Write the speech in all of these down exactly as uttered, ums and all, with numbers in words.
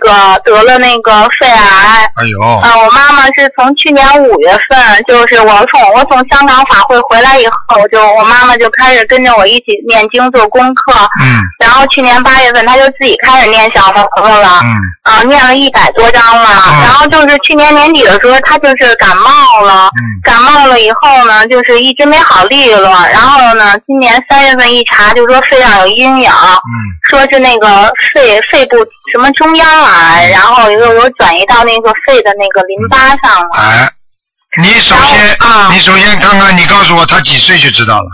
个得了那个肺癌。 哎呦。 啊、呃，我妈妈是从去年五月份，就是我从我从香港法会回来以后，就我妈妈就开始跟着我一起念经做功课。 嗯。 然后去年八月份，她就自己开始念小房子了。 嗯。 啊、呃，念了一百多章了。嗯。然后就是去年年底的时候，她就是感冒了。嗯。感冒了以后呢，就是一直没好利落。然后呢，今年三月份一查，就说肺上有阴影。嗯。说是那个肺肺部什么中央癌，然后又有转移到那个肺的那个淋巴上了。 哎，你首先，啊、你首先看看，你告诉我他几岁就知道了。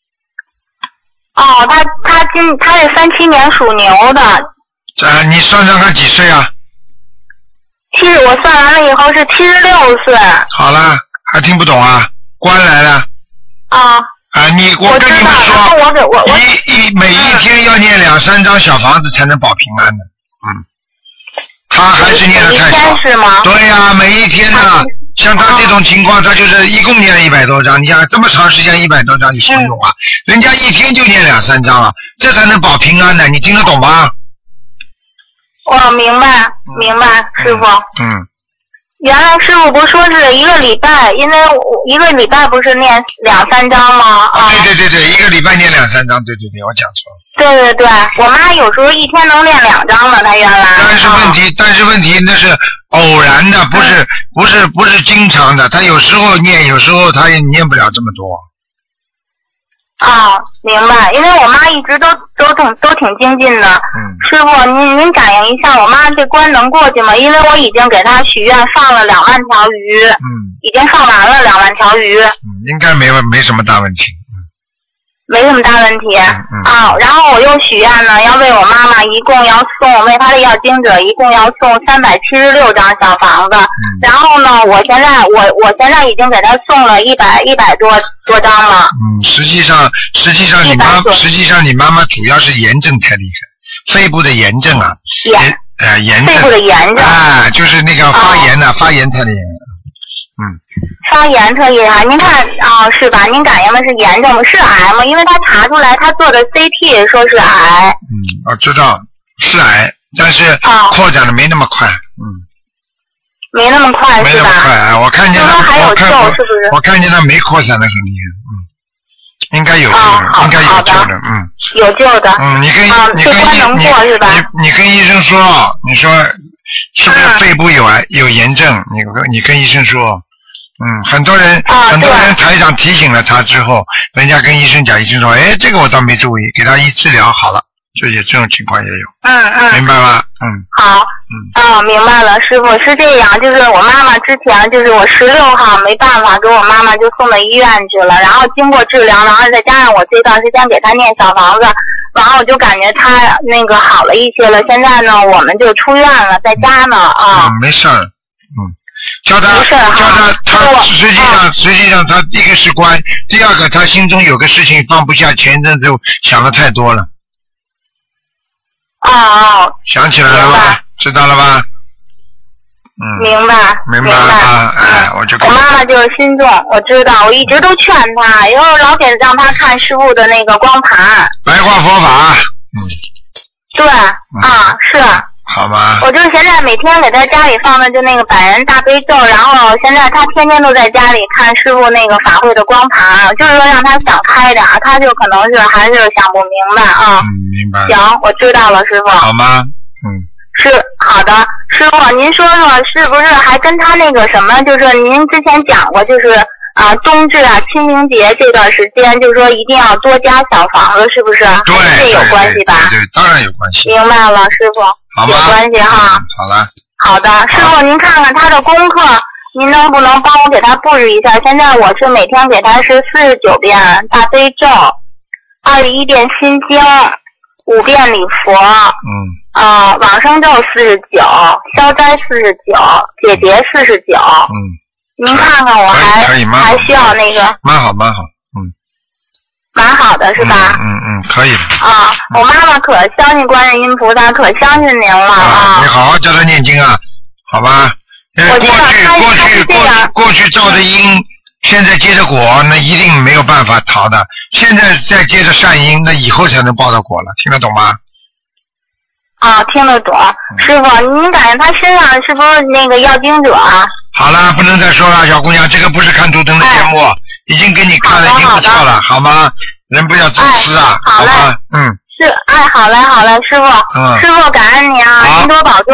哦，他他今他是三七年属牛的。 呃，你算算看几岁啊？ 七十，我算完了以后是七十六岁。 好了，还听不懂啊？官来了。 啊。 啊，你我跟你们说， 我给我我一一每一天要念两三张小房子才能保平安的，嗯，他还是念的太少， 是吗？ 对呀、啊，每一天呢、啊，像他这种情况，他就是一共念了一百多张，你想这么长时间一百多张有什么用啊？嗯、人家一天就念两三张了，这才能保平安的，你听得懂吗？ 我明白，明白，师傅。 嗯。 原来师傅不是说是一个礼拜，因为一个礼拜不是念两三章吗？ 啊，对对对对，一个礼拜念两三章，对对对，我讲错了。 对对对，我妈有时候一天能念两章呢，她原来。 但是问题，啊、但是问题那是偶然的，不是、嗯、不是不是经常的，她有时候念，有时候她也念不了这么多。 啊，明白，因为我妈一直都都挺都挺精进的。嗯。师傅，您您感应一下，我妈这关能过去吗？因为我已经给她许愿放了两万条鱼。嗯。已经放完了两万条鱼。 嗯，应该没没什么大问题。嗯。 没什么大问题。嗯。嗯啊，然后我又许愿呢，要为我妈妈一共要送为她的要经者一共要送三百七十六张小房子。嗯。然后呢，我现在我我现在已经给她送了一百一百多多张了。 嗯，实际上实际上你妈实际上你妈妈主要是炎症太厉害，肺部的炎症啊。 炎。 呃，炎症。 肺部的炎症。 啊，就是那个发炎呢、啊哦，发炎太厉害了。嗯。 发炎特厉害，您看啊、哦，是吧？您感应的是炎症吗？是癌吗？因为他查出来他做的 C T 说是癌。 嗯，我知道是癌，但是扩展的没那么快。嗯。 没那么快是吧？ 没那么快，我看见他， 还有救是不是？ 我看见他没扩散的很厉害，嗯，应该有救的， 哦、 应该有救的，嗯。 有救的。 嗯，你跟、 啊、 你跟关能过是吧？ 你你跟医生说，你说是不是肺部有癌、啊、有炎症？你你跟医生说。嗯，很多人、啊、很多人台长提醒了他之后，人家跟医生讲，医生说，哎，这个我倒没注意，给他一治疗好了，这些这种情况也有。 嗯嗯。 明白吗？嗯。 好。嗯。啊，明白了，师傅是这样，就是我妈妈之前就是我十六号没办法给我妈妈就送到医院去了，然后经过治疗，然后再加上我这段时间给她念小房子，然后我就感觉她那个好了一些了。现在呢，我们就出院了，在家呢啊。 嗯，没事儿。嗯。叫他，叫他，他实际上，实际上他第一个是关，第二个他心中有个事情放不下，前一阵子想的太多了。 哦哦。 想起来了吧？知道了吧？嗯。 明白。 明白了吧？哎，我就。 我妈妈就是心重，我知道，我一直都劝她，以后老给让她看师傅的那个光盘。 白话佛法。嗯。 对，啊，是。 好吧， 我就是现在每天给他家里放的就那个百人大悲咒，然后现在他天天都在家里看师傅那个法会的光盘，就是说让他想开点，他就可能是还是想不明白啊。 嗯，明白。 行，我知道了，师傅。 好吗？嗯。 是好的，师傅，您说说是不是还跟他那个什么，就是您之前讲过，就是啊冬至啊清明节这段时间，就是说一定要多加小房子，是不是？ 对， 这有关系吧？ 对，对，当然有关系。 明白了，师傅。 好吧， 有关系哈、 嗯。好了。 好的，师傅，您看看他的功课，您能不能帮我给他布置一下？现在我是每天给他是四十九遍大悲咒，二十一遍心经，五遍礼佛，嗯，啊、呃，往生咒四十九，消灾四十九，解结四十九，嗯，您看看我还还需要那个， 蛮好蛮好，嗯。 蛮好的是吧？ 嗯嗯，嗯可以。 啊，我妈妈可相信观世音菩萨，可相信您了啊！ 啊你好好教她念经啊，好吧？呃，过去过去过去过去造的因，现在结的果，那一定没有办法逃的。现在再接着善因，那以后才能报到果了，听得懂吗？ 啊，听得懂。师傅，您感觉他身上是不是那个要经者啊？ 好了，不能再说了，小姑娘，这个不是看图腾的节目，哎、已经给你看了，已经不错了，好吗？人不要自私啊， 哎、好嘞， 好吧？嗯。 是，哎，好嘞，好嘞，师傅，嗯、师傅感恩你啊，您多保重。